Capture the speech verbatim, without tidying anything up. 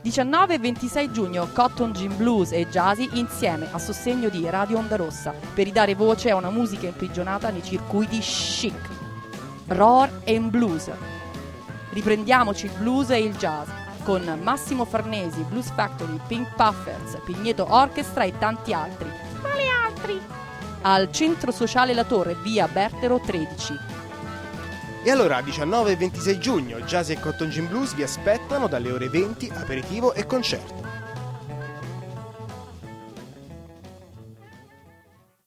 diciannove e ventisei giugno Cotton Gin Blues e Jazzy insieme a sostegno di Radio Onda Rossa per ridare voce a una musica imprigionata nei circuiti chic. Roar and Blues. Riprendiamoci il blues e il jazz con Massimo Farnesi, Blues Factory, Pink Puffers, Pigneto Orchestra e tanti altri. Quali altri? Al Centro Sociale La Torre, via Bertero tredici. E allora, diciannove e ventisei giugno, Jazz e Cotton Gin Blues vi aspettano dalle ore venti, aperitivo e concerto.